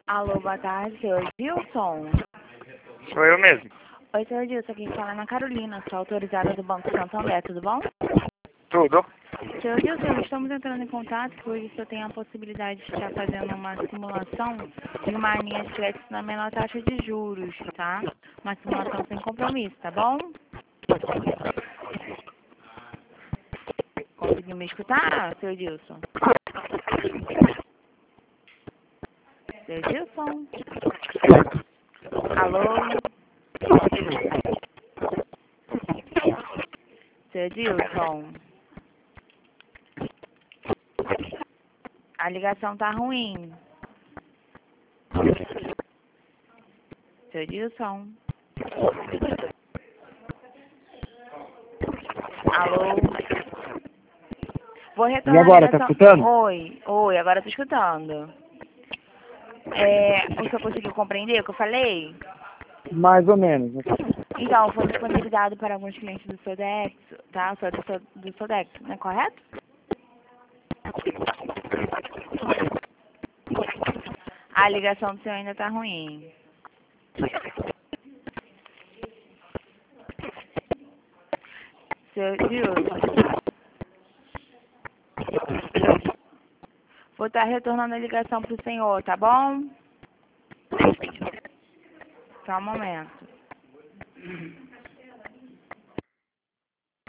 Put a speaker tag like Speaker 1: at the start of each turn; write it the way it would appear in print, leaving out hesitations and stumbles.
Speaker 1: Alô, boa tarde, senhor Gilson.
Speaker 2: Sou eu mesmo.
Speaker 1: Oi, senhor Gilson, aqui fala Ana Carolina, sou autorizada do Banco Santander, tudo bom?
Speaker 2: Tudo.
Speaker 1: Senhor Gilson, estamos entrando em contato que hoje o senhor tem a possibilidade de estar fazendo uma simulação de uma linha de crédito na menor taxa de juros, tá? Uma simulação sem compromisso, tá bom? Conseguiu me escutar, senhor Gilson? Senhor Gilson? Alô? Senhor Gilson? A ligação tá ruim. Senhor Gilson? Alô? Vou retornar
Speaker 2: E agora,
Speaker 1: a
Speaker 2: tá
Speaker 1: ligação.
Speaker 2: escutando?
Speaker 1: Oi, agora tô escutando. O senhor conseguiu compreender o que eu falei?
Speaker 2: Mais ou menos.
Speaker 1: Então, foi disponibilizado para alguns clientes do Sodex, tá? Do Sodex, não é correto? A ligação do senhor ainda tá ruim. Seu Gilson, vou estar retornando a ligação pro senhor, tá bom? Só um momento.